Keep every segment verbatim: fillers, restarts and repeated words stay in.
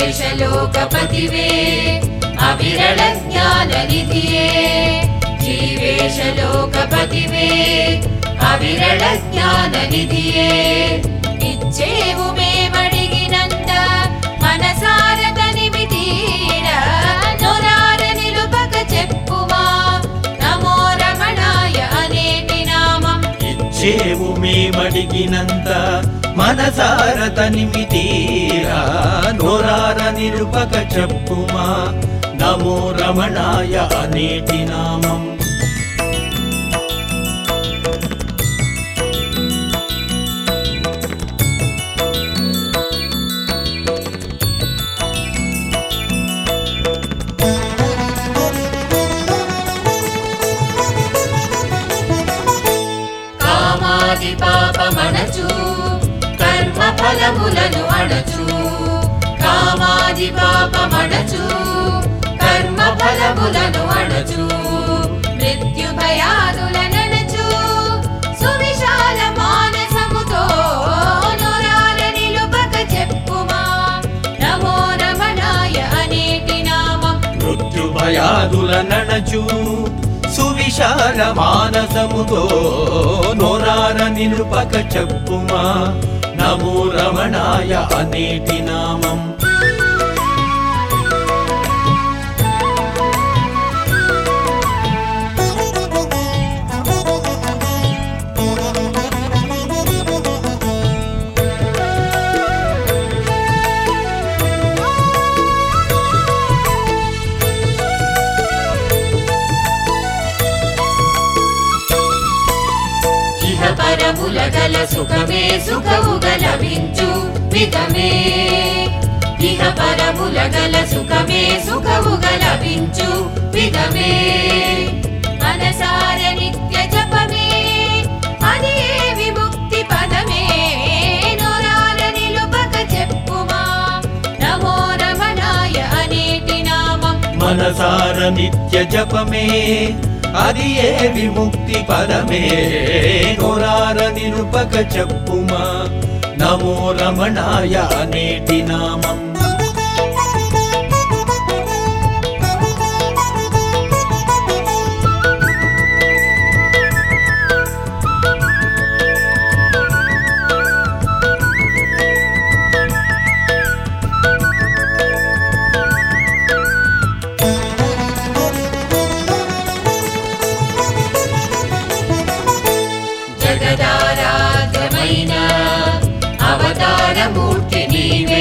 జీవేశ లోకపతివే అవిరళ జ్ఞాన నిధియే జీవేశ లోకపతివే అవిరళ జ్ఞాన నిధియే ఇచ్చేవు మేమడిగినంత మనసార తనివి తీరా నొరార నిలుపక చెప్పుమా నమో రమణాయ అనేటి నామం ఇచ్చేవు మేమడిగినంత మనసార తనివి తీరా నొరార నిలుపక చెప్పుమా నమో రమణాయ అనేటి నామం కామాది పాపమణచు కర్మ ఫలములను అణచు కామాది పాపమణచు కర్మ ఫలములను అణచు మృత్యు భయాదులనణచు సువిశాల మానసముతో నొరాల నిలుపక చెప్పుమా నమో రమణాయ అనేటి నామం మృత్యు భయాదులనణచు సువిశాల మానసముతో నొరార నిలుపక చెప్పుమా నమో రమణాయ అనేటి నామం పరముల గల సుఖమే సుఖముగ లభించు విధమే ఇహ పరముల గల సుఖమే సుఖముగ లభించు విధమే మనసార నిత్య జపమే అది ఏ విముక్తి పదమే నొరాల నిలుపక చెప్పుమా నమో రమణాయ అనేటి నామం మనసార నిత్య జపమే అది ఏ విముక్తి పదమే నొరార నిలుపక చెప్పుమా నమో రమణాయ అనేటి నామం జగదారాధ్యమైన అవతారమూర్తి నీవే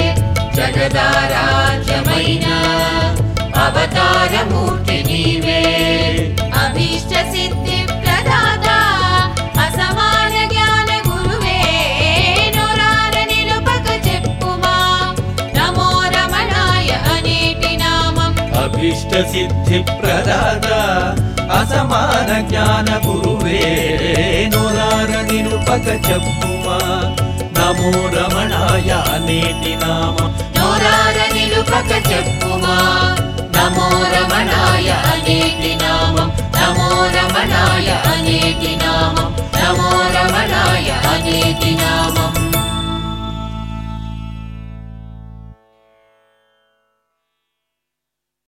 జగదారాధ్యమైన అవతారమూర్తి నీవే అభీష్ట సిద్ధి ప్రదాత అసమాన జ్ఞాన గురువే నొరార నిలుపక చెప్పుమా నమో రమణాయ అనేటి నామం అభీష్ట సిద్ధి ప్రదాత అసమాన జ్ఞాన గురువే నొరార నిలుపక చెప్పుమా నమో రమణాయ అనేటి నామం నొరార నిలుపక చెప్పుమా నమో రమణాయ అనేటి నామం నమో రమణాయ అనేటి నామం నమో రమణాయ అనేటి నామం